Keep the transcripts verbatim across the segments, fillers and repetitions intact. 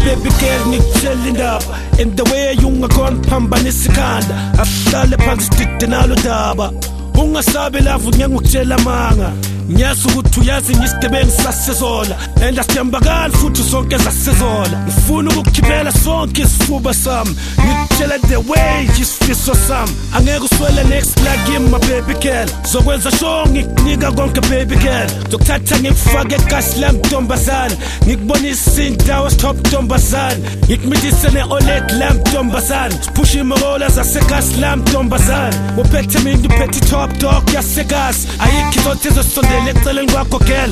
baby girl ngikutshela indaba and the way ungakhona phambanisa ikhanda ahlale phansi sidide nalo daba ungasabe love ngiyakutshela manga ngiyazi ukuthi uyazi ngisigebengu sasezona and asithembakali futhi sonke zasezona ngifuna ukukhiphela sonke isifuba sami ngikutshela the way isifiso sami angeke uswele next like him my baby girl zokwenza sure ngikunika konke baby girl zokuthatha ngikufake egazi lami ntombazane ngikubonisa indawo stop ntombazane ngikumitise ne-oled lami ntombazane sipushe imola zasegazi lami ntombazane uphethe mina uphethe top dog yasegazi ayikho izothe ezosondela eceleni kwakho girl.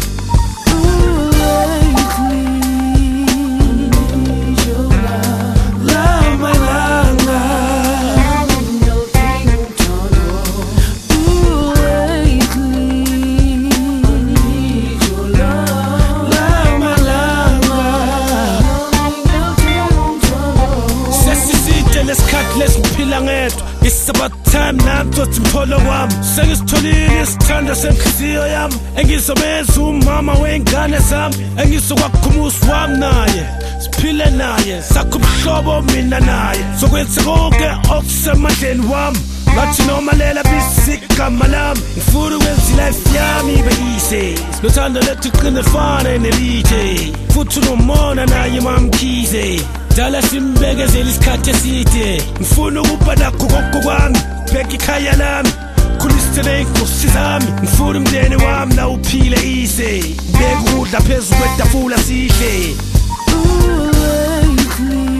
It's about time now to Timpolo wam Sengisitholile isithanda senhliziyo yami engizomeza umama wengane zami engizokwakumusa wami naye siphile naye sakho ubuhlobo mina naye sokwenza konke okusemandleni wami ngathi noma lela bisigama lami ngifuna ukwenza life yami ibe easy nothando lethu iqine fana nelije futhi nomona naye mamkhize dala simbekezela isikhathi eside ngifuna ukuba nakho konke kwami bheka ikhaya lami khulistele inkosi zami ngifuna umndeni wami na uphile ise beka ukudla phezulu kwetafula sidle.